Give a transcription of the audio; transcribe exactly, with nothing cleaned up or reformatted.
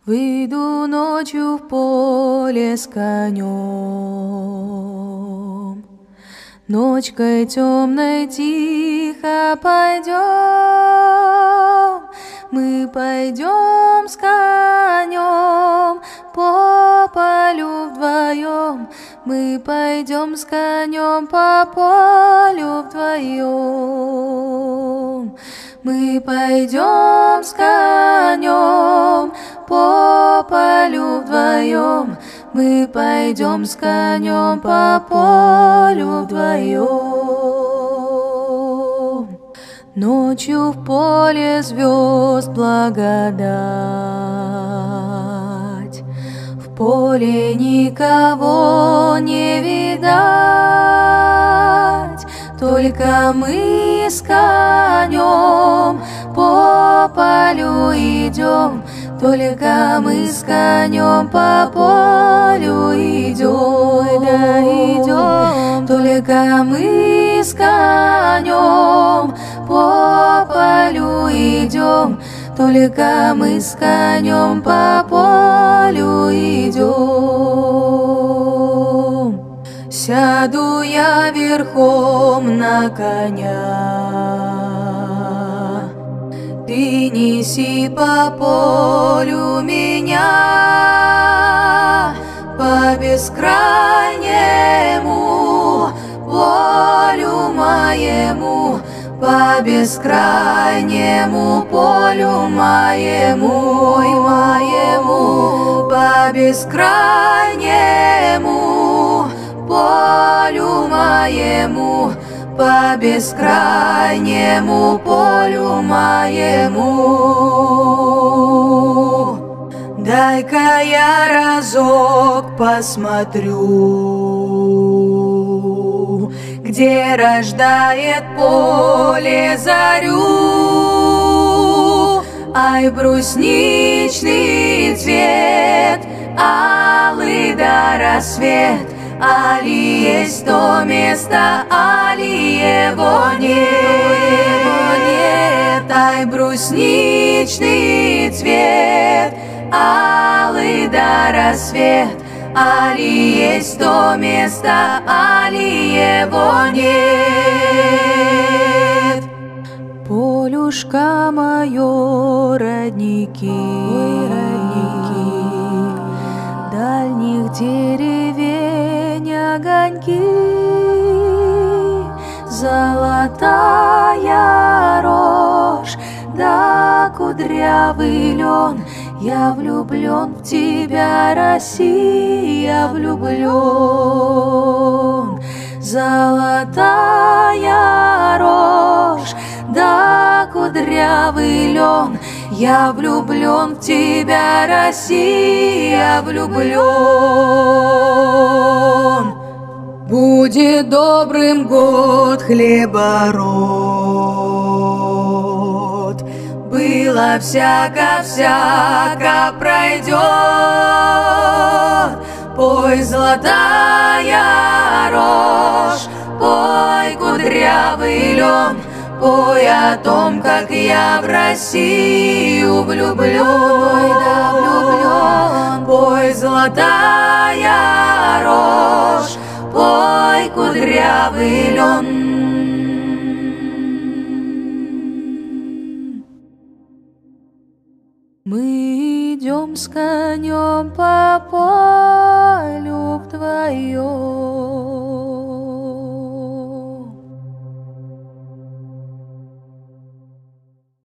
Выйду ночью в поле с конем, ночкой темной тихо пойдем, мы пойдем с конем по полю вдвоем, мы пойдем с конем по полю вдвоем, мы пойдем с конем по полю вдвоем, мы пойдем с конем по полю вдвоем. Ночью в поле звезд благодать, в поле никого не видать, только мы с конем по полю идем, только мы с конем по полю идем, да идем, только мы с конем по полю идем, только мы с конем по полю идем. Сяду я верхом на коня, ты неси по полю меня, по бескрайнему полю моему, по бескрайнему полю моему, и моему, по бескрайнему полю моему, по бескрайнему полю моему. Дай-ка я разок посмотрю, где рождает поле зарю. Ай, брусничный цвет, алый да рассвет, али есть то место, али его нет, его нет. Ай, брусничный цвет, алый да рассвет, али есть то место, али его нет. Полюшка мое, родники, ой, родники, дальних деревень огоньки, золотая рожь да кудрявый лен. Я влюблен в тебя, Россия, влюблен. Золотая рожь да кудрявый лен. Я влюблен в тебя, Россия, влюблен. Будет добрым год хлебород, было всяко-всяко пройдет. Пой, золотая рожь, пой, кудрявый лен, пой о том, как я в Россию влюблен, ой, да влюблен. Пой, золотая рожь, пой, кудрявый лен. Мы идем с конем по полю вдвоем.